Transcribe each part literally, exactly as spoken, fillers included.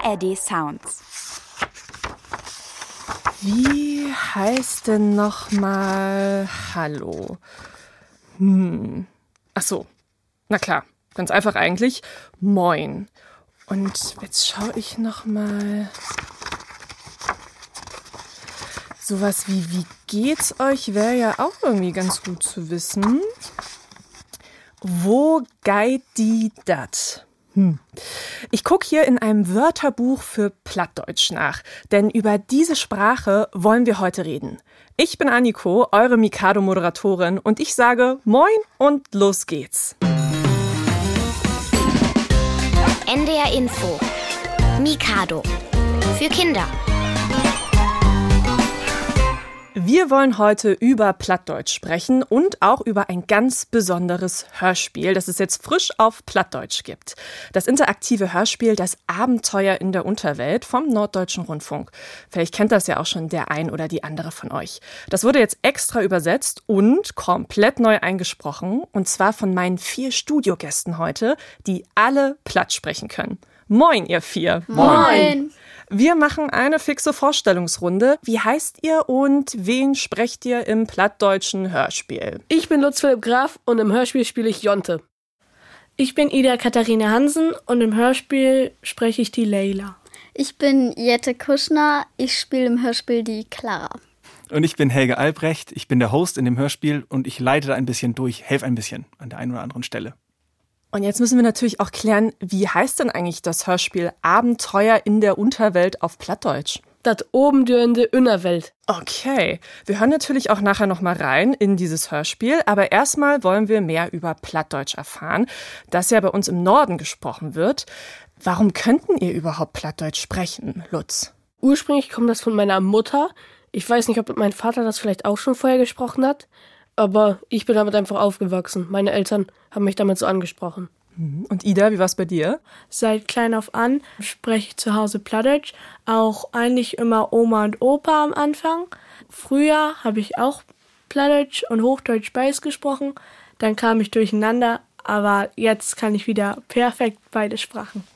R D Sounds. Wie heißt denn nochmal Hallo? Hm. Ach so. Na klar, ganz einfach eigentlich. Moin. Und jetzt schaue ich nochmal. Sowas wie, wie geht's euch, wäre ja auch irgendwie ganz gut zu wissen. Wo geit die dat? Hm. Ich gucke hier in einem Wörterbuch für Plattdeutsch nach, denn über diese Sprache wollen wir heute reden. Ich bin Anniko, eure Mikado-Moderatorin, und ich sage Moin und los geht's. N D R Info. Mikado. Für Kinder. Wir wollen heute über Plattdeutsch sprechen und auch über ein ganz besonderes Hörspiel, das es jetzt frisch auf Plattdeutsch gibt. Das interaktive Hörspiel Das Abenteuer in der Unterwelt vom Norddeutschen Rundfunk. Vielleicht kennt das ja auch schon der ein oder die andere von euch. Das wurde jetzt extra übersetzt und komplett neu eingesprochen. Und zwar von meinen vier Studiogästen heute, die alle Platt sprechen können. Moin, ihr vier. Moin. Wir machen eine fixe Vorstellungsrunde. Wie heißt ihr und wen sprecht ihr im plattdeutschen Hörspiel? Ich bin Lutz Philipp Graf und im Hörspiel spiele ich Jonte. Ich bin Ida Katharina Hansen und im Hörspiel spreche ich die Leila. Ich bin Jette Kuschner, ich spiele im Hörspiel die Clara. Und ich bin Helge Albrecht, ich bin der Host in dem Hörspiel und ich leite da ein bisschen durch, helfe ein bisschen an der einen oder anderen Stelle. Und jetzt müssen wir natürlich auch klären, wie heißt denn eigentlich das Hörspiel Abenteuer in der Unterwelt auf Plattdeutsch? Das obendürende Innerwelt. Okay, wir hören natürlich auch nachher noch mal rein in dieses Hörspiel, aber erstmal wollen wir mehr über Plattdeutsch erfahren, das ja bei uns im Norden gesprochen wird. Warum könnten ihr überhaupt Plattdeutsch sprechen, Lutz? Ursprünglich kommt das von meiner Mutter. Ich weiß nicht, ob mein Vater das vielleicht auch schon vorher gesprochen hat. Aber ich bin damit einfach aufgewachsen. Meine Eltern haben mich damit so angesprochen. Und Ida, wie war's bei dir? Seit klein auf an spreche ich zu Hause Plattdeutsch. Auch eigentlich immer Oma und Opa am Anfang. Früher habe ich auch Plattdeutsch und Hochdeutsch beides gesprochen. Dann kam ich durcheinander. Aber jetzt kann ich wieder perfekt beide Sprachen.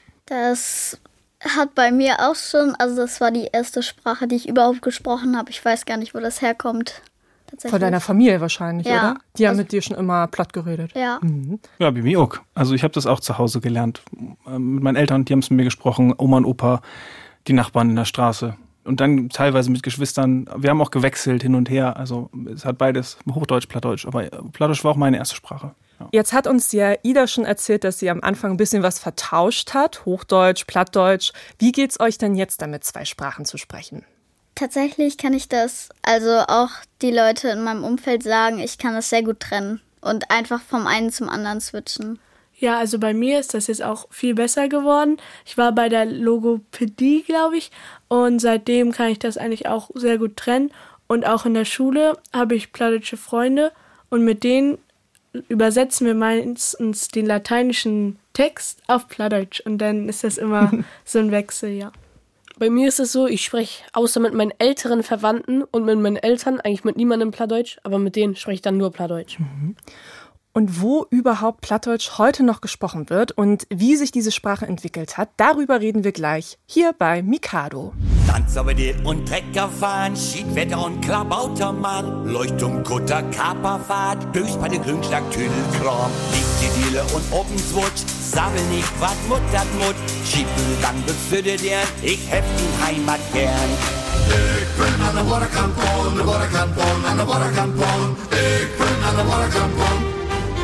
Das hat bei mir auch schon, also das war die erste Sprache, die ich überhaupt gesprochen habe. Ich weiß gar nicht, wo das herkommt. Von deiner Familie wahrscheinlich, ja, oder? Die haben also, mit dir schon immer platt geredet. Ja. Mhm. Ja, bei mir auch. Also ich habe das auch zu Hause gelernt. Mit meinen Eltern, die haben es mit mir gesprochen, Oma und Opa, die Nachbarn in der Straße. Und dann teilweise mit Geschwistern. Wir haben auch gewechselt hin und her. Also es hat beides, Hochdeutsch, Plattdeutsch. Aber Plattdeutsch war auch meine erste Sprache. Ja. Jetzt hat uns ja Ida schon erzählt, dass sie am Anfang ein bisschen was vertauscht hat. Hochdeutsch, Plattdeutsch. Wie geht's euch denn jetzt damit, zwei Sprachen zu sprechen? Tatsächlich kann ich das, also auch die Leute in meinem Umfeld sagen, ich kann das sehr gut trennen und einfach vom einen zum anderen switchen. Ja, also bei mir ist das jetzt auch viel besser geworden. Ich war bei der Logopädie, glaube ich, und seitdem kann ich das eigentlich auch sehr gut trennen. Und auch in der Schule habe ich plattdeutsche Freunde und mit denen übersetzen wir meistens den lateinischen Text auf Plattdeutsch und dann ist das immer so ein Wechsel, ja. Bei mir ist es so, ich spreche außer mit meinen älteren Verwandten und mit meinen Eltern eigentlich mit niemandem Plattdeutsch, aber mit denen spreche ich dann nur Plattdeutsch. Mhm. Und wo überhaupt Plattdeutsch heute noch gesprochen wird und wie sich diese Sprache entwickelt hat, darüber reden wir gleich hier bei Mikado. Tanz über die und Trecker fahren, Schiedwetter und Klabautermann, Leuchtung, Kutter, Kaperfahrt, durch bei der Grünschlag, Tüdelkram, liegt die Diele und Openswutsch, sabbel nicht, wat Mut dat Mut, schieben dann befürde deren, ich hef die Heimat gern. Ich bin an der Waterkampon, an der Waterkampon, an der Waterkampon, ich bin an der Waterkampon.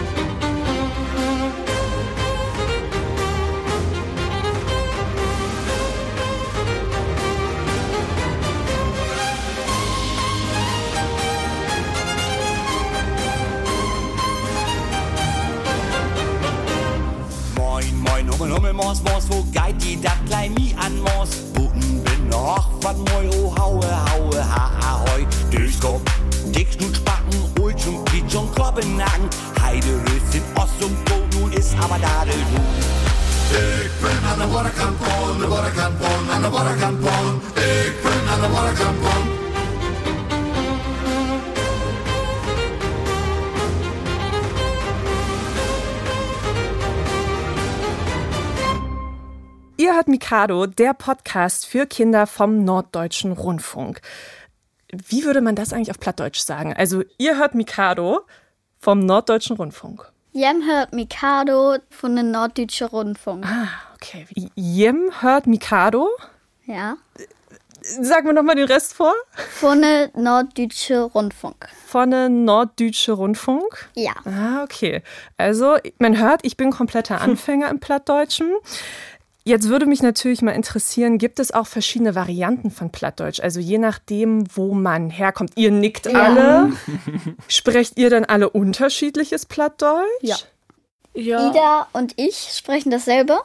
Hummel, Hummel, Mors, Mors, wo geit die dat klein mi an Mors? Buten bin noch, wat moi, oh, haue, haue, ha, ahoi. Durchkopf, Dickschnut, Spacken, Ulschung, Klitschung, Kloppennagen. Heide, Röschen, Ost und Bo, nun ist aber Dadel du. Ich bin an der Waterkampon, an der Waterkampon, an der Waterkampon. Ich bin an der Waterkampon. Ihr hört Mikado, der Podcast für Kinder vom Norddeutschen Rundfunk. Wie würde man das eigentlich auf Plattdeutsch sagen? Also ihr hört Mikado vom Norddeutschen Rundfunk. Jem hört Mikado von den Norddeutschen Rundfunk. Ah, okay. Jem hört Mikado? Ja. Sagen wir nochmal den Rest vor. Von den Norddeutschen Rundfunk. Von den Norddeutschen Rundfunk? Ja. Ah, okay. Also, man hört, ich bin kompletter Anfänger im Plattdeutschen. Jetzt würde mich natürlich mal interessieren, gibt es auch verschiedene Varianten von Plattdeutsch? Also je nachdem, wo man herkommt. Ihr nickt Ja. alle. Sprecht ihr dann alle unterschiedliches Plattdeutsch? Ja. Ja. Ida und ich sprechen dasselbe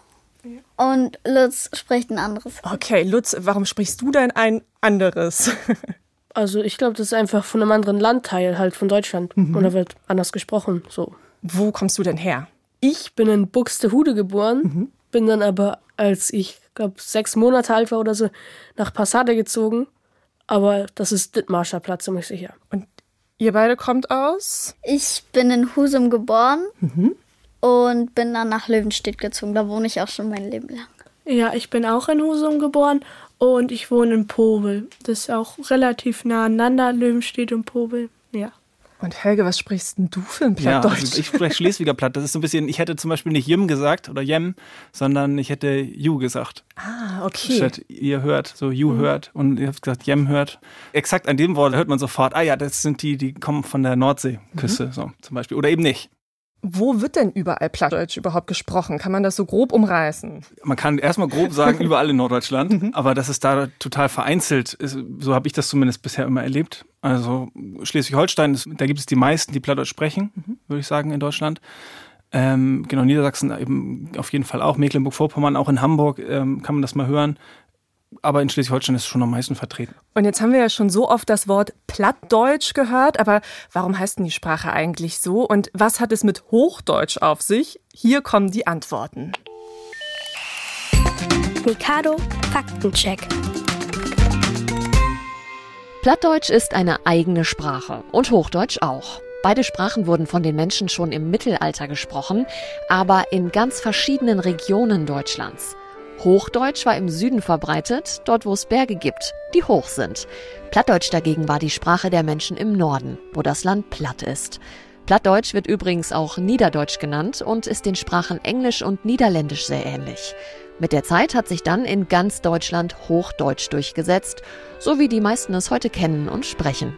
und Lutz spricht ein anderes. Okay, Lutz, warum sprichst du denn ein anderes? Also ich glaube, das ist einfach von einem anderen Landteil halt von Deutschland. Mhm. Und da wird anders gesprochen. So. Wo kommst du denn her? Ich bin in Buxtehude geboren, Mhm. bin dann aber, als ich glaube sechs Monate alt war oder so, nach Passade gezogen. Aber das ist Dithmarscher Platz, ziemlich sicher. Und ihr beide kommt aus? Ich bin in Husum geboren Mhm. und bin dann nach Löwenstedt gezogen. Da wohne ich auch schon mein Leben lang. Ja, ich bin auch in Husum geboren und ich wohne in Pobel. Das ist auch relativ nah aneinander, Löwenstedt und Pobel. Ja. Und Helge, was sprichst denn du für ein Ja, Plattdeutsch? also ich spreche Schleswiger Platt. Das ist so ein bisschen, ich hätte zum Beispiel nicht Jim gesagt oder Jem, sondern ich hätte Ju gesagt. Ah, okay. Statt ihr hört, so You hört und ihr habt gesagt Jem hört. Exakt an dem Wort hört man sofort, ah ja, das sind die, die kommen von der Nordseeküste, so zum Beispiel. Oder eben nicht. Wo wird denn überall Plattdeutsch überhaupt gesprochen? Kann man das so grob umreißen? Man kann erstmal grob sagen, überall in Norddeutschland, aber dass es da total vereinzelt ist, so habe ich das zumindest bisher immer erlebt. Also Schleswig-Holstein, ist- da gibt es die meisten, die Plattdeutsch sprechen, würde ich sagen, in Deutschland. Ähm, genau, Niedersachsen eben auf jeden Fall auch, Mecklenburg-Vorpommern, auch in Hamburg ähm, kann man das mal hören. Aber in Schleswig-Holstein ist es schon am meisten vertreten. Und jetzt haben wir ja schon so oft das Wort Plattdeutsch gehört, aber warum heißt denn die Sprache eigentlich so? Und was hat es mit Hochdeutsch auf sich? Hier kommen die Antworten. Mikado Faktencheck. Plattdeutsch ist eine eigene Sprache und Hochdeutsch auch. Beide Sprachen wurden von den Menschen schon im Mittelalter gesprochen, aber in ganz verschiedenen Regionen Deutschlands. Hochdeutsch war im Süden verbreitet, dort wo es Berge gibt, die hoch sind. Plattdeutsch dagegen war die Sprache der Menschen im Norden, wo das Land platt ist. Plattdeutsch wird übrigens auch Niederdeutsch genannt und ist den Sprachen Englisch und Niederländisch sehr ähnlich. Mit der Zeit hat sich dann in ganz Deutschland Hochdeutsch durchgesetzt, so wie die meisten es heute kennen und sprechen.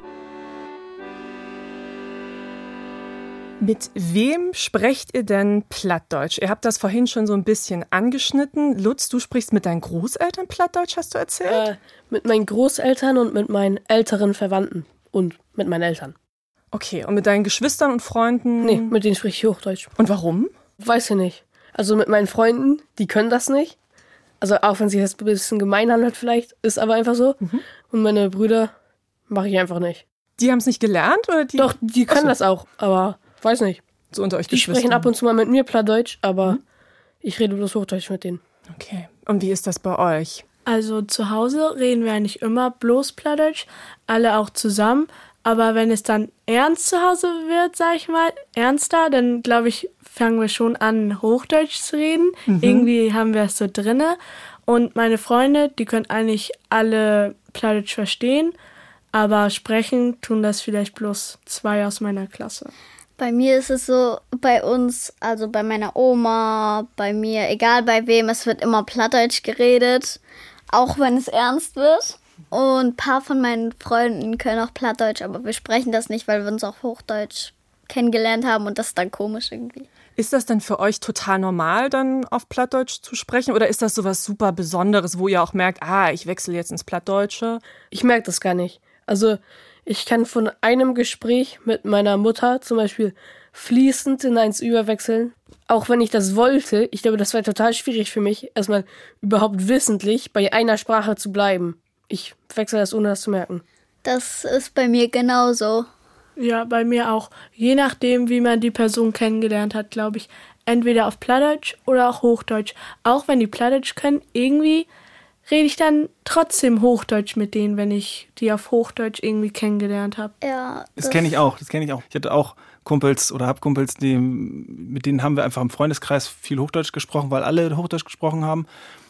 Mit wem sprecht ihr denn Plattdeutsch? Ihr habt das vorhin schon so ein bisschen angeschnitten. Lutz, du sprichst mit deinen Großeltern Plattdeutsch, hast du erzählt? Äh, mit meinen Großeltern und mit meinen älteren Verwandten. Und mit meinen Eltern. Okay, und mit deinen Geschwistern und Freunden? Nee, mit denen spreche ich Hochdeutsch. Und warum? Weiß ich nicht. Also mit meinen Freunden, die können das nicht. Also auch wenn sich das ein bisschen gemein anhört vielleicht, ist aber einfach so. Mhm. Und meine Brüder mache ich einfach nicht. Die haben es nicht gelernt? Oder die? Doch, die können Ach so. das auch, aber weiß nicht. So unter euch Die Geschwistern. sprechen ab und zu mal mit mir Plattdeutsch, aber ich rede bloß Hochdeutsch mit denen. Okay. Und wie ist das bei euch? Also zu Hause reden wir eigentlich immer bloß Plattdeutsch, alle auch zusammen. Aber wenn es dann ernst zu Hause wird, sag ich mal, ernster, dann glaube ich, fangen wir schon an, Hochdeutsch zu reden. Mhm. Irgendwie haben wir es so drinne. Und meine Freunde, die können eigentlich alle Plattdeutsch verstehen, aber sprechen tun das vielleicht bloß zwei aus meiner Klasse. Bei mir ist es so, bei uns, also bei meiner Oma, bei mir, egal bei wem, es wird immer Plattdeutsch geredet, auch wenn es ernst wird. Und ein paar von meinen Freunden können auch Plattdeutsch, aber wir sprechen das nicht, weil wir uns auch Hochdeutsch kennengelernt haben und das ist dann komisch irgendwie. Ist das denn für euch total normal, dann auf Plattdeutsch zu sprechen? Oder ist das so was super Besonderes, wo ihr auch merkt, ah, ich wechsle jetzt ins Plattdeutsche? Ich merke das gar nicht. Also ich kann von einem Gespräch mit meiner Mutter zum Beispiel fließend in eins überwechseln. Auch wenn ich das wollte, ich glaube, das wäre total schwierig für mich, erstmal überhaupt wissentlich bei einer Sprache zu bleiben. Ich wechsle das, ohne das zu merken. Das ist bei mir genauso. Ja, bei mir auch. Je nachdem, wie man die Person kennengelernt hat, glaube ich, entweder auf Plattdeutsch oder auch Hochdeutsch. Auch wenn die Plattdeutsch können, irgendwie rede ich dann trotzdem Hochdeutsch mit denen, wenn ich die auf Hochdeutsch irgendwie kennengelernt habe. Ja, Das kenne ich auch, das kenne ich auch. Ich hatte auch Kumpels oder hab Kumpels, die, mit denen haben wir einfach im Freundeskreis viel Hochdeutsch gesprochen, weil alle Hochdeutsch gesprochen haben.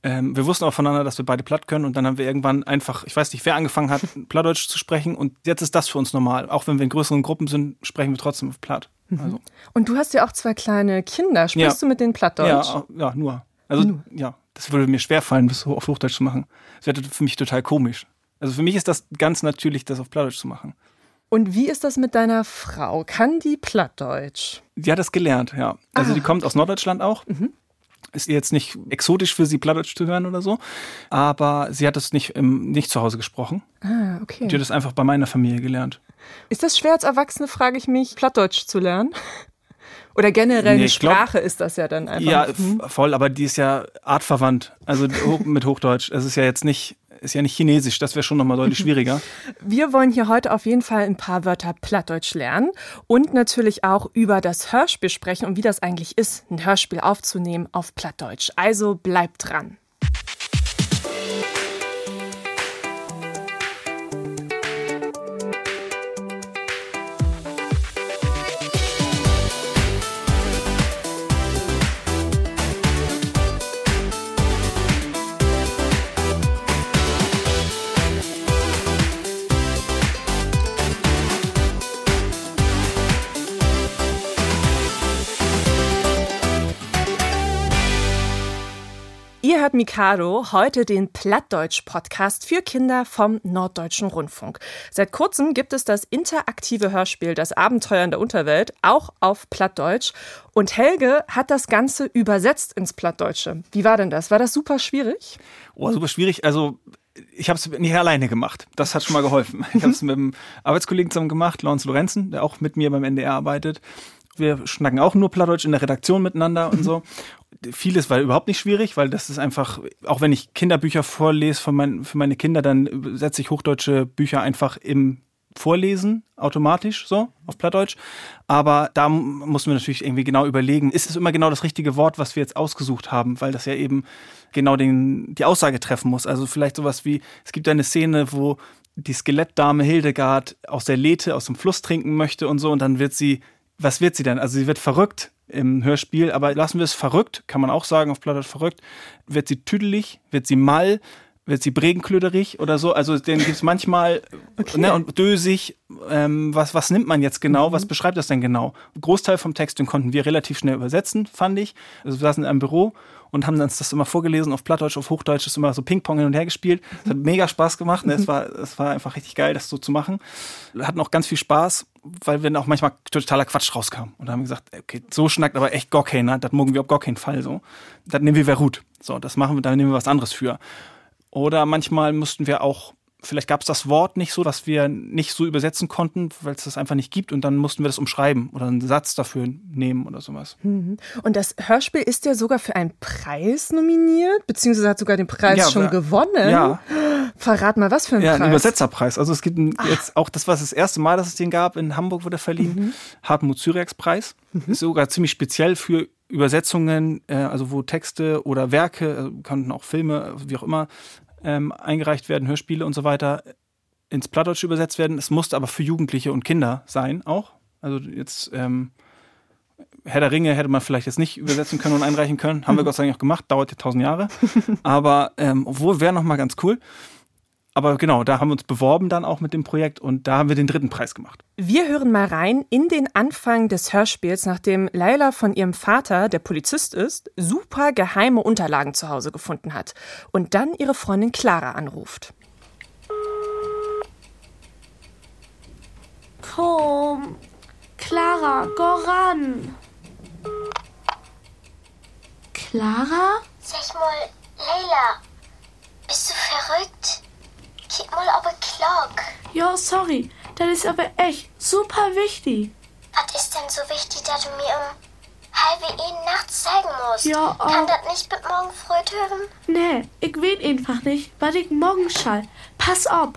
Ähm, wir wussten auch voneinander, dass wir beide platt können und dann haben wir irgendwann einfach, ich weiß nicht, wer angefangen hat, Plattdeutsch zu sprechen und jetzt ist das für uns normal. Auch wenn wir in größeren Gruppen sind, sprechen wir trotzdem auf Platt. Mhm. Also. Und du hast ja auch zwei kleine Kinder. Sprichst ja. du mit denen Plattdeutsch? Ja, ja, nur. Also nur. ja, das würde mir schwerfallen, das auf Hochdeutsch zu machen. Das wäre für mich total komisch. Also für mich ist das ganz natürlich, das auf Plattdeutsch zu machen. Und wie ist das mit deiner Frau? Kann die Plattdeutsch? Die hat das gelernt, ja. Also ah. die kommt aus Norddeutschland auch. Mhm. Ist jetzt nicht exotisch für sie, Plattdeutsch zu hören oder so. Aber sie hat das nicht, im, nicht zu Hause gesprochen. Ah, okay. Die hat das einfach bei meiner Familie gelernt. Ist das schwer als Erwachsene, frage ich mich, Plattdeutsch zu lernen? Oder generell nee, eine Sprache glaub, ist das ja dann einfach. Ja, hm. voll, aber die ist ja artverwandt. Also mit Hochdeutsch. Es ist ja jetzt nicht... Ist ja nicht Chinesisch, das wäre schon nochmal deutlich schwieriger. Wir wollen hier heute auf jeden Fall ein paar Wörter Plattdeutsch lernen und natürlich auch über das Hörspiel sprechen und wie das eigentlich ist, ein Hörspiel aufzunehmen auf Plattdeutsch. Also bleibt dran. Ihr hört Mikado, heute den Plattdeutsch-Podcast für Kinder vom Norddeutschen Rundfunk. Seit kurzem gibt es das interaktive Hörspiel Das Abenteuer in der Unterwelt, auch auf Plattdeutsch. Und Helge hat das Ganze übersetzt ins Plattdeutsche. Wie war denn das? War das super schwierig? Oh, super schwierig. Also ich habe es nicht alleine gemacht. Das hat schon mal geholfen. Ich habe es mit einem Arbeitskollegen zusammen gemacht, Lawrence Lorenzen, der auch mit mir beim N D R arbeitet. Wir schnacken auch nur Plattdeutsch in der Redaktion miteinander und so. Vieles war überhaupt nicht schwierig, weil das ist einfach, auch wenn ich Kinderbücher vorlese für, mein, für meine Kinder, dann setze ich hochdeutsche Bücher einfach im Vorlesen automatisch so auf Plattdeutsch. Aber da mussten wir natürlich irgendwie genau überlegen, ist es immer genau das richtige Wort, was wir jetzt ausgesucht haben, weil das ja eben genau den, die Aussage treffen muss. Also vielleicht sowas wie, es gibt eine Szene, wo die Skelettdame Hildegard aus der Lethe, aus dem Fluss trinken möchte und so und dann wird sie, was wird sie denn? Also sie wird verrückt im Hörspiel, aber lassen wir es verrückt, kann man auch sagen, auf Plattdeutsch verrückt. Wird sie tüdelig, wird sie mall, wird sie bregenklöderig oder so? Also den gibt es manchmal okay. ne, und dösig. Ähm, was, was nimmt man jetzt genau? Mhm. Was beschreibt das denn genau? Ein Großteil vom Text, den konnten wir relativ schnell übersetzen, fand ich. Also wir saßen in einem Büro und haben uns das immer vorgelesen auf Plattdeutsch, auf Hochdeutsch, das immer so Ping-Pong hin und her gespielt. Es hat mega Spaß gemacht. Ne? Es war, es war einfach richtig geil, das so zu machen. Wir hatten auch ganz viel Spaß, weil wenn auch manchmal totaler Quatsch rauskam. Und da haben wir gesagt, okay, so schnackt aber echt gar keiner. Das mögen wir auf gar keinen Fall so. Das nehmen wir Verut. So, das machen wir, da nehmen wir was anderes für. Oder manchmal mussten wir auch, vielleicht gab es das Wort nicht so, was wir nicht so übersetzen konnten, weil es das einfach nicht gibt. Und dann mussten wir das umschreiben oder einen Satz dafür nehmen oder sowas. Und das Hörspiel ist ja sogar für einen Preis nominiert, beziehungsweise hat sogar den Preis ja, schon gewonnen. Ja. Verrat mal, was für ein ja, Preis? Ja, ein Übersetzerpreis. Also es gibt ein, jetzt auch, das war das erste Mal, dass es den gab. In Hamburg wurde verliehen. Mhm. Hartmut Zyriax-Preis. Mhm. Ist sogar ziemlich speziell für Übersetzungen, äh, also wo Texte oder Werke, also könnten auch Filme, wie auch immer, ähm, eingereicht werden, Hörspiele und so weiter, ins Plattdeutsche übersetzt werden. Es musste aber für Jugendliche und Kinder sein auch. Also jetzt ähm, Herr der Ringe hätte man vielleicht jetzt nicht übersetzen können und einreichen können. Haben wir Gott sei Dank auch gemacht, dauert ja tausend Jahre. Aber ähm, obwohl, wäre nochmal ganz cool. Aber genau, da haben wir uns beworben dann auch mit dem Projekt und da haben wir den dritten Preis gemacht. Wir hören mal rein in den Anfang des Hörspiels, nachdem Laila von ihrem Vater, der Polizist ist, super geheime Unterlagen zu Hause gefunden hat und dann ihre Freundin Clara anruft. Komm, Clara, go ran. Clara? Sag mal, Laila, bist du verrückt? Gib mal aber Glock. Ja, sorry, das ist aber echt super wichtig. Was ist denn so wichtig, dass du mir um halbe Ihnen nachts zeigen musst? Ja, oh. Kann das nicht bis morgen früh hören? Nee, ich weiß einfach nicht, was ich morgen schall. Pass auf.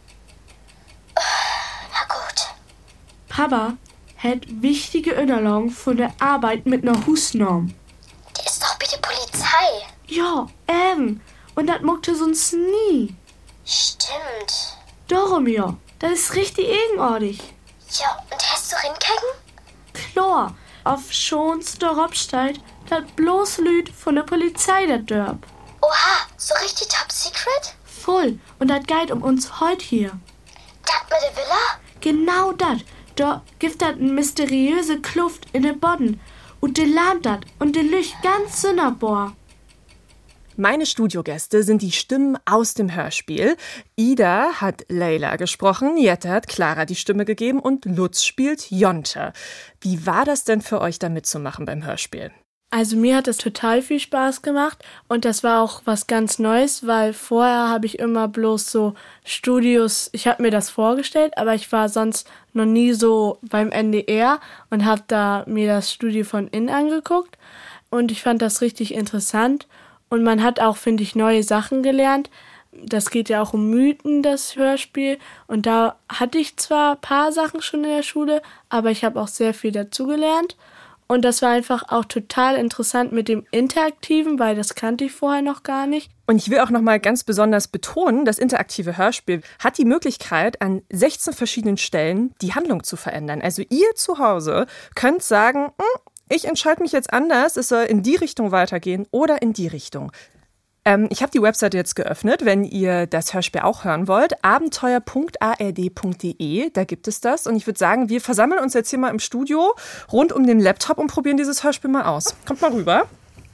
Na gut. Papa hat wichtige Unterlagen von der Arbeit mit einer Hausnorm. Die ist doch bitte Polizei. Ja, eben. Und das mochte sonst nie. Stimmt. Darum ja. Das ist richtig eigenartig. Ja, und hast du rinkegen? Klar. Auf Schons darauf steht, dass bloß Lüd von der Polizei das dörp. Oha, So richtig top secret? Voll. Und das geht um uns heute hier. Dat mit der Villa? Genau das. Da gibt das eine mysteriöse Kluft in den Boden. Und de lahmt dat und de Licht ganz sonderbar. Meine Studiogäste sind die Stimmen aus dem Hörspiel. Ida hat Leila gesprochen, Jette hat Clara die Stimme gegeben und Lutz spielt Jonte. Wie war das denn für euch, da mitzumachen beim Hörspiel? Also mir hat es total viel Spaß gemacht und das war auch was ganz Neues, weil vorher habe ich immer bloß so Studios, ich habe mir das vorgestellt, aber ich war sonst noch nie so beim N D R und habe da mir das Studio von innen angeguckt und ich fand das richtig interessant und man hat auch, finde ich, neue Sachen gelernt. Das geht ja auch um Mythen, das Hörspiel, und da hatte ich zwar ein paar Sachen schon in der Schule, aber ich habe auch sehr viel dazugelernt. Und das war einfach auch total interessant mit dem Interaktiven, weil das kannte ich vorher noch gar nicht. Und ich will auch noch mal ganz besonders betonen, das interaktive Hörspiel hat die Möglichkeit, an sechzehn verschiedenen Stellen die Handlung zu verändern. Also ihr zu Hause könnt sagen, ich entscheide mich jetzt anders, es soll in die Richtung weitergehen oder in die Richtung. Ähm, ich habe die Webseite jetzt geöffnet, wenn ihr das Hörspiel auch hören wollt. abenteuer punkt a r d punkt d e, da gibt es das. Und ich würde sagen, wir versammeln uns jetzt hier mal im Studio rund um den Laptop und probieren dieses Hörspiel mal aus. Kommt mal rüber.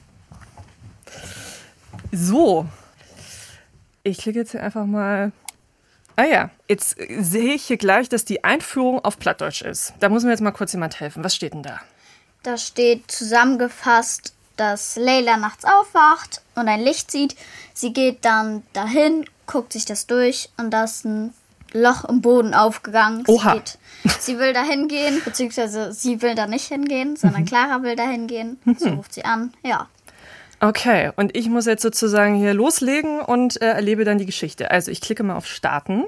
So. Ich klicke jetzt hier einfach mal. Ah ja, jetzt sehe ich hier gleich, dass die Einführung auf Plattdeutsch ist. Da muss mir jetzt mal kurz jemand helfen. Was steht denn da? Da steht zusammengefasst, dass Leila nachts aufwacht und ein Licht sieht. Sie geht dann dahin, guckt sich das durch und da ist ein Loch im Boden aufgegangen. Oha. Sie, geht, sie will da hingehen, beziehungsweise sie will da nicht hingehen, sondern Clara will da hingehen. Sie ruft sie an, ja. Okay, und ich muss jetzt sozusagen hier loslegen und äh, erlebe dann die Geschichte. Also ich klicke mal auf Starten.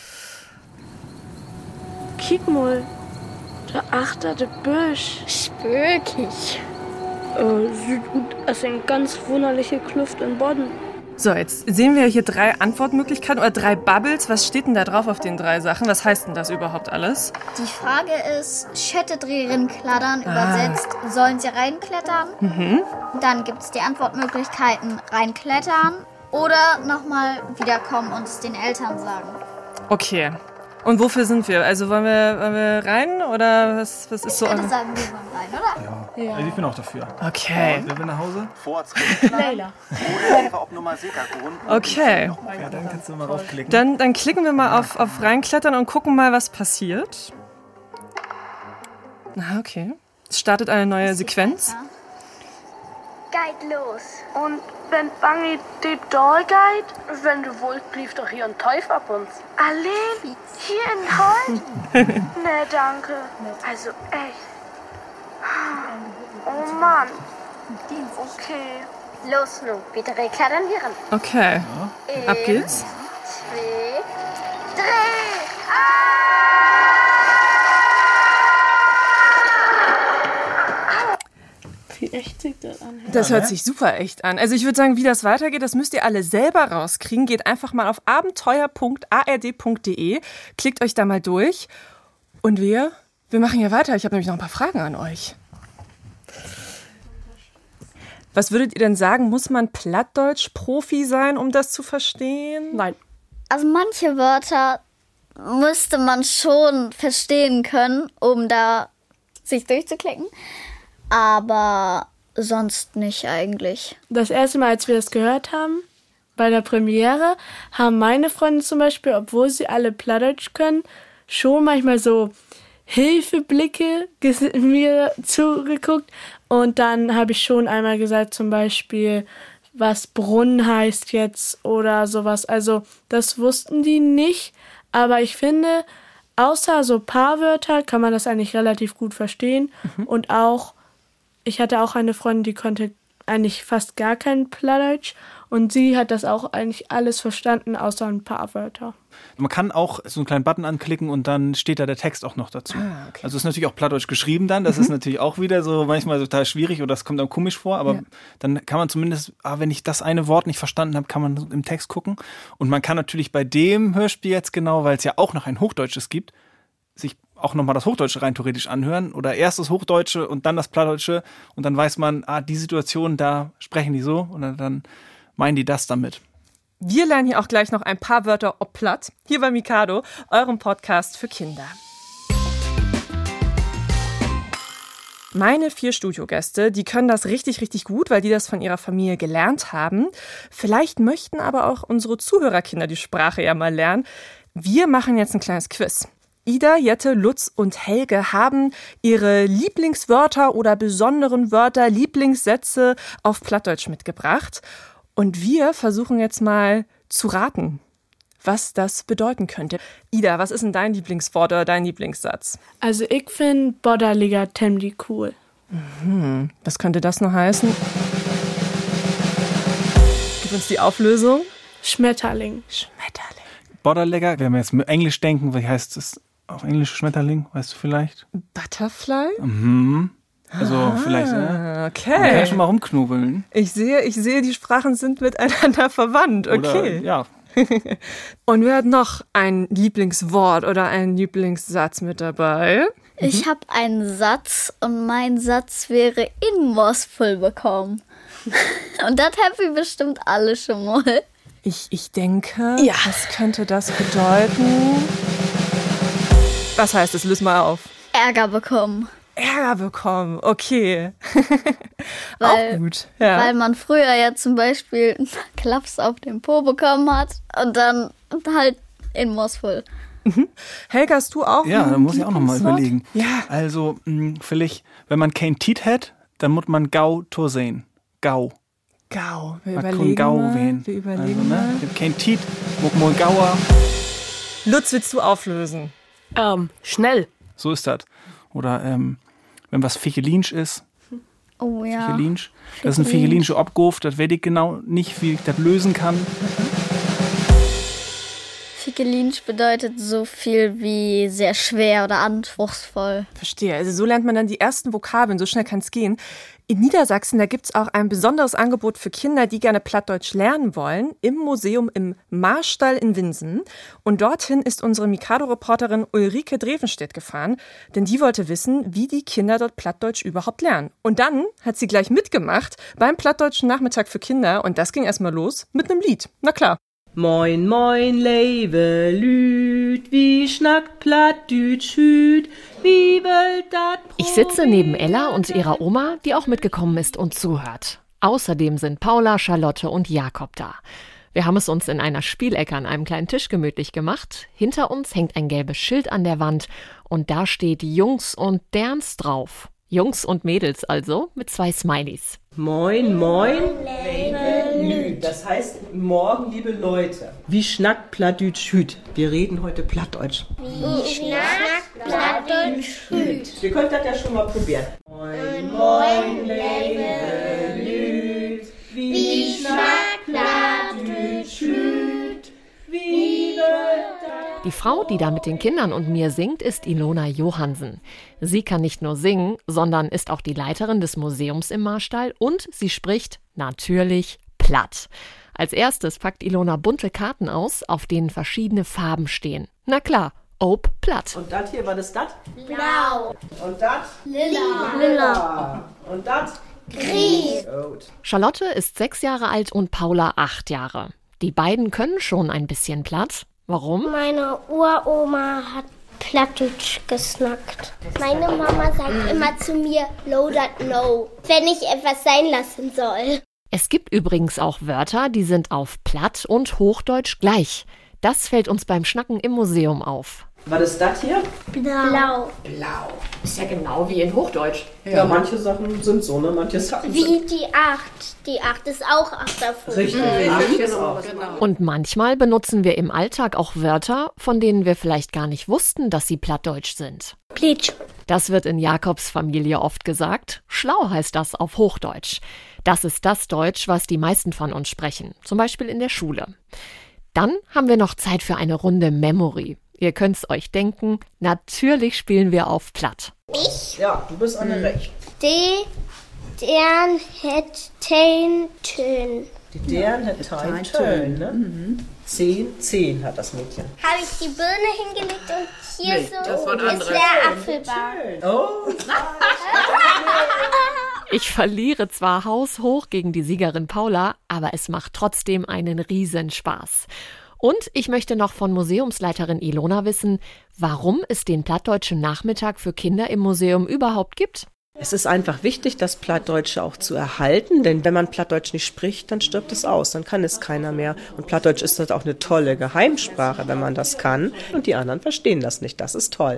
Kick mal, da achter der Büsch. Spökig. Äh, sieht gut aus, eine ganz wunderliche Kluft im Boden. So, jetzt sehen wir hier drei Antwortmöglichkeiten oder drei Bubbles. Was steht denn da drauf auf den drei Sachen? Was heißt denn das überhaupt alles? Die Frage ist, Schette drehen, kladdern, Ah. übersetzt, sollen sie reinklettern? Mhm. Dann gibt es die Antwortmöglichkeiten, reinklettern oder nochmal wiederkommen und es den Eltern sagen. Okay. Und wofür sind wir? Also wollen wir, wollen wir rein oder was, was ist so? Ich würde sagen, wir wollen rein, oder? Ja. Also ich bin auch dafür. Okay. Wer will nach Hause? Leila. Oder wäre ob Nummer Segergrund. Okay. Ja, dann kannst du mal raufklicken. Dann, dann klicken wir mal auf, auf reinklettern und gucken mal, was passiert. Na, okay. Es startet eine neue Sequenz. Geht los. Und wenn Bangi die Doll geht, wenn du wollt, blieb doch hier ein Teufel ab uns. Allein? Hier in Holz? Nee, danke. Also echt. Oh Mann. Okay. Los nun, bitte klettern wir ran. Okay. Ab geht's. Zwei, drei. Wie echt sieht das an? Das hört sich super echt an. Also ich würde sagen, wie das weitergeht, das müsst ihr alle selber rauskriegen. Geht einfach mal auf abenteuer punkt a r d punkt d e, klickt euch da mal durch. Und wir, wir machen hier weiter. Ich habe nämlich noch ein paar Fragen an euch. Was würdet ihr denn sagen, muss man Plattdeutsch-Profi sein, um das zu verstehen? Nein. Also manche Wörter müsste man schon verstehen können, um da sich durchzuklicken. Aber sonst nicht eigentlich. Das erste Mal, als wir das gehört haben, bei der Premiere, haben meine Freunde zum Beispiel, obwohl sie alle Plattdeutsch können, schon manchmal so Hilfeblicke ges- mir zugeguckt. Und dann habe ich schon einmal gesagt, zum Beispiel, was Brunnen heißt jetzt oder sowas. Also das wussten die nicht. Aber ich finde, außer so ein paar Wörter kann man das eigentlich relativ gut verstehen. Mhm. Und auch, ich hatte auch eine Freundin, die konnte eigentlich fast gar kein Plattdeutsch. Und sie hat das auch eigentlich alles verstanden, außer ein paar Wörter. Man kann auch so einen kleinen Button anklicken und dann steht da der Text auch noch dazu. Ah, okay. Also ist natürlich auch Plattdeutsch geschrieben dann. Das Mhm. ist natürlich auch wieder so manchmal total schwierig oder das kommt dann komisch vor. Aber Ja. dann kann man zumindest, ah, wenn ich das eine Wort nicht verstanden habe, kann man im Text gucken. Und man kann natürlich bei dem Hörspiel jetzt genau, weil es ja auch noch ein Hochdeutsches gibt, sich auch nochmal das Hochdeutsche rein theoretisch anhören oder erst das Hochdeutsche und dann das Plattdeutsche und dann weiß man, ah, die Situation, da sprechen die so und dann meinen die das damit. Wir lernen hier auch gleich noch ein paar Wörter ob Platt, hier bei Mikado, eurem Podcast für Kinder. Meine vier Studiogäste, die können das richtig, richtig gut, weil die das von ihrer Familie gelernt haben. Vielleicht möchten aber auch unsere Zuhörerkinder die Sprache ja mal lernen. Wir machen jetzt ein kleines Quiz. Ida, Jette, Lutz und Helge haben ihre Lieblingswörter oder besonderen Wörter, Lieblingssätze auf Plattdeutsch mitgebracht. Und wir versuchen jetzt mal zu raten, was das bedeuten könnte. Ida, was ist denn dein Lieblingswort oder dein Lieblingssatz? Also ich finde Bodderliga ziemlich cool. Mhm. Was könnte das noch heißen? Gib uns die Auflösung. Schmetterling. Schmetterling. Bodderlegger, wenn wir jetzt mit Englisch denken, wie heißt es auf Englisch Schmetterling? Weißt du vielleicht? Butterfly? Mhm. Also ah, vielleicht, ja. Okay. Man kann ja schon mal rumknubbeln. Ich sehe, ich sehe, die Sprachen sind miteinander verwandt. Okay. Oder, ja. Und wer hat noch ein Lieblingswort oder einen Lieblingssatz mit dabei? Ich mhm. habe einen Satz und mein Satz wäre in Mospel bekommen. Und das haben wir bestimmt alle schon mal. Ich, ich denke, ja. Was könnte das bedeuten? Was heißt es? Löse mal auf. Ärger bekommen. Ärger bekommen, okay. Weil, auch gut. Ja. Weil man früher ja zum Beispiel einen Klaps auf den Po bekommen hat und dann halt in Mospel. Mhm. Helga, hast du auch? Ja, da muss ich auch nochmal überlegen. Ja. Also, mh, vielleicht, wenn man kein Tiet hat, dann muss man Gau Tor sehen. Gau. Gau. Wir man überlegen Gau mal. Wehen. Wir überlegen also, ne? mal. Kein Tiet, muss man Gauer. Lutz, willst du auflösen? Ähm, schnell. So ist das. Oder ähm, wenn was Fichelinsch ist. Oh ja. Fichelinsch. Das ist ein Fichelinsche Obgurf, das weiß ich genau nicht, wie ich das lösen kann. Fichelinsch bedeutet so viel wie sehr schwer oder anspruchsvoll. Verstehe. Also so lernt man dann die ersten Vokabeln, so schnell kann es gehen. In Niedersachsen, da gibt es auch ein besonderes Angebot für Kinder, die gerne Plattdeutsch lernen wollen, im Museum im Marstall in Winsen. Und dorthin ist unsere Mikado-Reporterin Ulrike Drevenstedt gefahren, denn die wollte wissen, wie die Kinder dort Plattdeutsch überhaupt lernen. Und dann hat sie gleich mitgemacht beim Plattdeutschen Nachmittag für Kinder und das ging erstmal los mit einem Lied. Na klar. Moin, moin, lebe Lüd, wie schnackt Plattdütsch hüt, wie wölt dat Pro- Ich sitze neben Ella und ihrer Oma, die auch mitgekommen ist und zuhört. Außerdem sind Paula, Charlotte und Jakob da. Wir haben es uns in einer Spielecke an einem kleinen Tisch gemütlich gemacht. Hinter uns hängt ein gelbes Schild an der Wand und da steht Jungs und Derns drauf. Jungs und Mädels also, mit zwei Smileys. Moin, moin, lebe Lüd. Das heißt, morgen, liebe Leute. Wie schnackt Plattdütsch hüt. Wir reden heute Plattdeutsch. Wie schnackt Plattdeutsch hüt. Ihr könnt das ja schon mal probieren. Moin, moin, lebe Lüd. Wie schnackt Plattdeutsch hüt. Wie Die Frau, die da mit den Kindern und mir singt, ist Ilona Johansen. Sie kann nicht nur singen, sondern ist auch die Leiterin des Museums im Marstall und sie spricht natürlich platt. Als erstes packt Ilona bunte Karten aus, auf denen verschiedene Farben stehen. Na klar, ob platt. Und das hier, was ist das? Blau. Und das? Lila. Lila. Und das? Grün. Gut. Charlotte ist sechs Jahre alt und Paula acht Jahre. Die beiden können schon ein bisschen platt. Warum? Meine Uroma hat Plattdeutsch gesnackt. Meine Mama sagt immer zu mir, no that no, wenn ich etwas sein lassen soll. Es gibt übrigens auch Wörter, die sind auf Platt und Hochdeutsch gleich. Das fällt uns beim Schnacken im Museum auf. Was ist das hier? Blau. Blau. Ist ja genau wie in Hochdeutsch. Ja, ja, manche Sachen sind so, ne? Manche Sachen Wie sind... die acht. Die acht ist auch acht davon. Richtig, mhm. acht ist auch. Genau. Und manchmal benutzen wir im Alltag auch Wörter, von denen wir vielleicht gar nicht wussten, dass sie Plattdeutsch sind. Plitsch. Das wird in Jakobs Familie oft gesagt. Schlau heißt das auf Hochdeutsch. Das ist das Deutsch, was die meisten von uns sprechen, zum Beispiel in der Schule. Dann haben wir noch Zeit für eine Runde Memory. Ihr könnt's euch denken, natürlich spielen wir auf Platt. Ich? Ja, du bist an der Recht. De, dern, het, ten, tön. Die deren hat time turn, ne? Mhm. Zehn, zehn hat das Mädchen. Habe ich die Birne hingelegt und hier Nee, so das war ein ist anderes. der Apfelbaum. Oh. Ich verliere zwar haushoch gegen die Siegerin Paula, aber es macht trotzdem einen Riesenspaß. Und ich möchte noch von Museumsleiterin Ilona wissen, warum es den Plattdeutschen Nachmittag für Kinder im Museum überhaupt gibt. Es ist einfach wichtig, das Plattdeutsche auch zu erhalten, denn wenn man Plattdeutsch nicht spricht, dann stirbt es aus, dann kann es keiner mehr. Und Plattdeutsch ist halt auch eine tolle Geheimsprache, wenn man das kann. Und die anderen verstehen das nicht, das ist toll.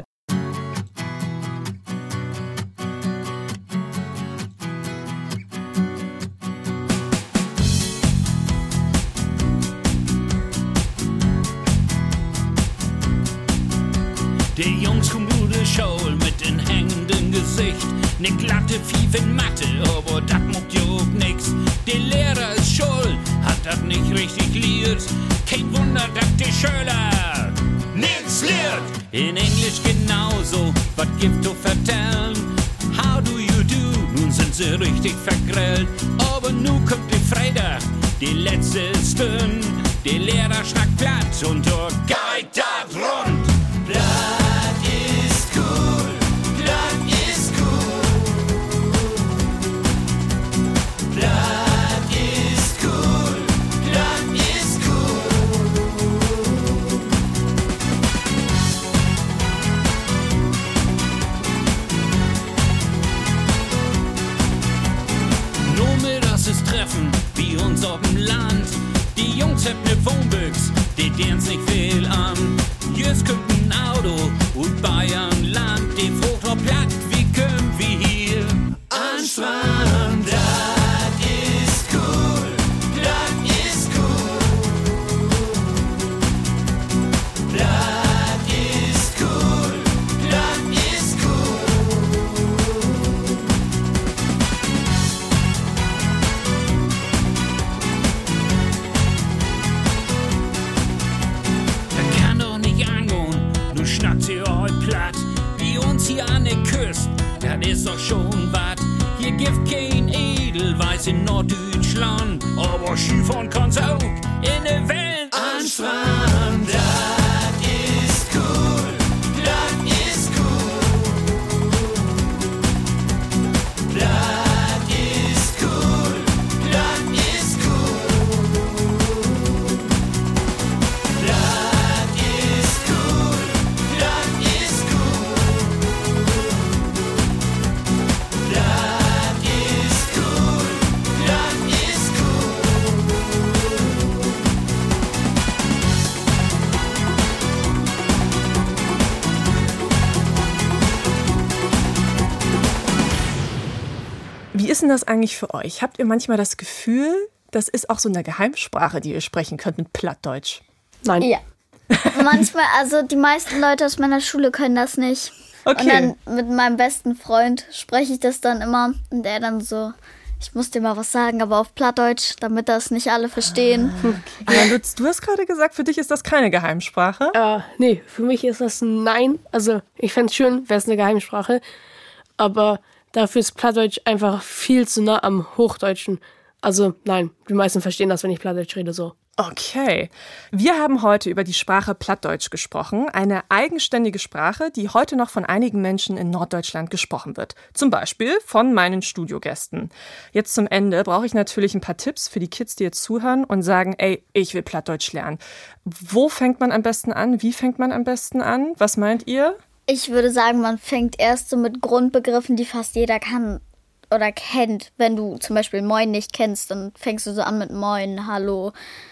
Der Jungs kommt gute Schule mit den hängenden Gesicht. Ne glatte Pfiff in Mathe, aber dat muckt ja auch nix. Der Lehrer ist schuld, hat dat nicht richtig liert. Kein Wunder, dat der Schüler nix lehrt. In Englisch genauso, wat gibt zu vertellen? How do you do? Nun sind sie richtig vergrillt. Aber nu kommt der Freitag, die letzte Stunde. Der Lehrer schnackt platt und da geht dat rund. Platt ist cool, platt ist cool. Platt ist cool, platt ist cool. Nur mit das ist Treffen, wie uns auf dem Land. Die Jungs haben ne Wohnbüchs, die dern's nicht viel an. Jetzt kommt ein Auto und Bayernland, die frucht noch platt, wie können wir hier an Strand. Das ist cool, das ist cool. Das ist cool, das ist cool. Das kann doch nicht angehen, nun schnackt ihr heute platt. Wie uns hier an der Küste, das ist doch schon wat. Hier gibt kein Edelweiß in Norddeutschland, aber Skifahren kann's auch in der Welt an Strand. Das ist cool, das ist cool. Das ist cool, das ist cool. Das ist cool, das ist cool. Das ist cool, das ist Wie ist denn das eigentlich für euch? Habt ihr manchmal das Gefühl, das ist auch so eine Geheimsprache, die ihr sprechen könnt mit Plattdeutsch? Nein. Ja. Manchmal, also die meisten Leute aus meiner Schule können das nicht. Okay. Und dann mit meinem besten Freund spreche ich das dann immer. Und der dann so, ich muss dir mal was sagen, aber auf Plattdeutsch, damit das nicht alle verstehen. Okay. Aber Lutz, du hast gerade gesagt, für dich ist das keine Geheimsprache? Äh, nee, für mich ist das ein Nein. Also ich fände es schön, wäre es eine Geheimsprache. Aber dafür ist Plattdeutsch einfach viel zu nah am Hochdeutschen. Also nein, die meisten verstehen das, wenn ich Plattdeutsch rede, so. Okay. Wir haben heute über die Sprache Plattdeutsch gesprochen, eine eigenständige Sprache, die heute noch von einigen Menschen in Norddeutschland gesprochen wird. Zum Beispiel von meinen Studiogästen. Jetzt zum Ende brauche ich natürlich ein paar Tipps für die Kids, die jetzt zuhören und sagen, ey, ich will Plattdeutsch lernen. Wo fängt man am besten an? Wie fängt man am besten an? Was meint ihr? Ich würde sagen, man fängt erst so mit Grundbegriffen, die fast jeder kann oder kennt. Wenn du zum Beispiel Moin nicht kennst, dann fängst du so an mit Moin, Hallo,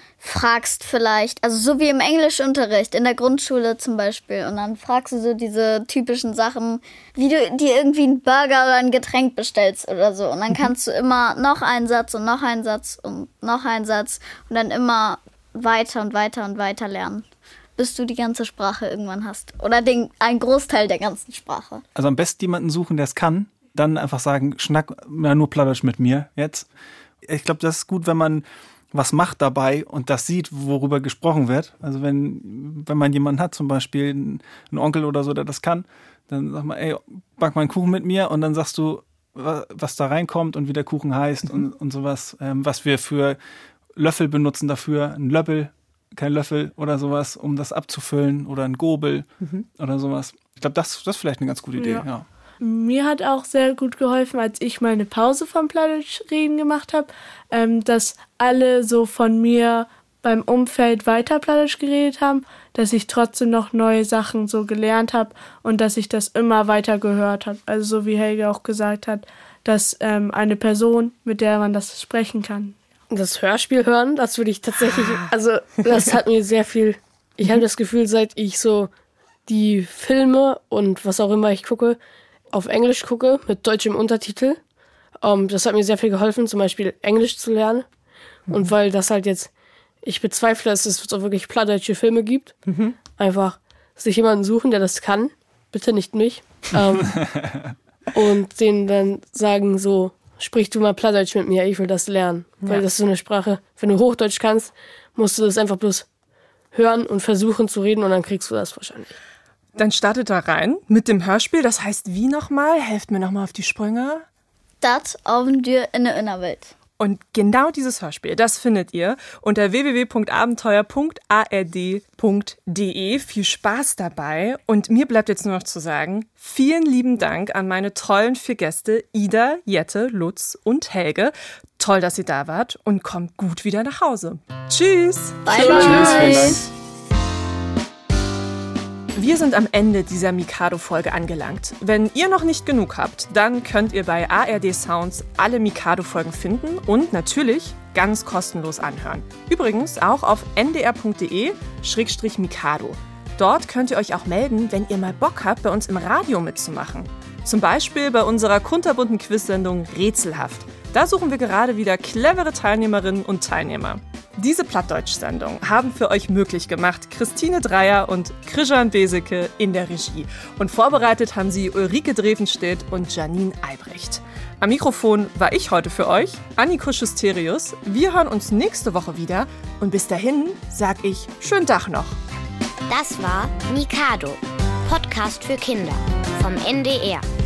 fragst vielleicht, also so wie im Englischunterricht, in der Grundschule zum Beispiel. Und dann fragst du so diese typischen Sachen, wie du dir irgendwie einen Burger oder ein Getränk bestellst oder so. Und dann kannst du immer noch einen Satz und noch einen Satz und noch einen Satz und dann immer weiter und weiter und weiter lernen, bis du die ganze Sprache irgendwann hast. Oder den, einen Großteil der ganzen Sprache. Also am besten jemanden suchen, der es kann. Dann einfach sagen, schnack ja, nur Plattdeutsch mit mir jetzt. Ich glaube, das ist gut, wenn man was macht dabei und das sieht, worüber gesprochen wird. Also wenn, wenn man jemanden hat, zum Beispiel einen Onkel oder so, der das kann, dann sag mal, ey, back mal einen Kuchen mit mir und dann sagst du, was da reinkommt und wie der Kuchen heißt und, und sowas, ähm, was wir für Löffel benutzen dafür, ein Löffel, kein Löffel oder sowas, um das abzufüllen oder ein Gobel mhm. oder sowas. Ich glaube, das, das ist vielleicht eine ganz gute Idee, ja. ja. Mir hat auch sehr gut geholfen, als ich meine Pause vom Plattdeutsch-Reden gemacht habe, ähm, dass alle so von mir beim Umfeld weiter Plattdeutsch geredet haben, dass ich trotzdem noch neue Sachen so gelernt habe und dass ich das immer weiter gehört habe. Also so wie Helge auch gesagt hat, dass ähm, eine Person, mit der man das sprechen kann. Das Hörspiel hören, das würde ich tatsächlich, also das hat mir sehr viel, ich habe das Gefühl, seit ich so die Filme und was auch immer ich gucke, auf Englisch gucke, mit deutschem Untertitel, um, das hat mir sehr viel geholfen, zum Beispiel Englisch zu lernen. Mhm. Und weil das halt jetzt, ich bezweifle, dass es so wirklich plattdeutsche Filme gibt, mhm. einfach sich jemanden suchen, der das kann, bitte nicht mich, ähm, und denen dann sagen so, sprich du mal Plattdeutsch mit mir, ich will das lernen. Ja. Weil das ist so eine Sprache, wenn du Hochdeutsch kannst, musst du das einfach bloß hören und versuchen zu reden und dann kriegst du das wahrscheinlich. Dann startet da rein mit dem Hörspiel, das heißt wie nochmal? Helft mir nochmal auf die Sprünge. Das Abenteuer in der Innerwelt. Und genau dieses Hörspiel, das findet ihr unter w w w punkt abenteuer punkt a r d punkt d e. Viel Spaß dabei. Und mir bleibt jetzt nur noch zu sagen, vielen lieben Dank an meine tollen vier Gäste Ida, Jette, Lutz und Helge. Toll, dass ihr da wart und kommt gut wieder nach Hause. Tschüss. Bye, bye. Tschüss, vielen Dank. Wir sind am Ende dieser Mikado-Folge angelangt. Wenn ihr noch nicht genug habt, dann könnt ihr bei A R D Sounds alle Mikado-Folgen finden und natürlich ganz kostenlos anhören. Übrigens auch auf n d r punkt d e slash mikado. Dort könnt ihr euch auch melden, wenn ihr mal Bock habt, bei uns im Radio mitzumachen. Zum Beispiel bei unserer kunterbunten Quiz-Sendung Rätselhaft. Da suchen wir gerade wieder clevere Teilnehmerinnen und Teilnehmer. Diese Plattdeutsch-Sendung haben für euch möglich gemacht Christine Dreier und Christian Beseke in der Regie. Und vorbereitet haben sie Ulrike Drevenstedt und Janine Albrecht. Am Mikrofon war ich heute für euch, Anniko Schusterius. Wir hören uns nächste Woche wieder. Und bis dahin sag ich schönen Tag noch. Das war Mikado, Podcast für Kinder vom N D R.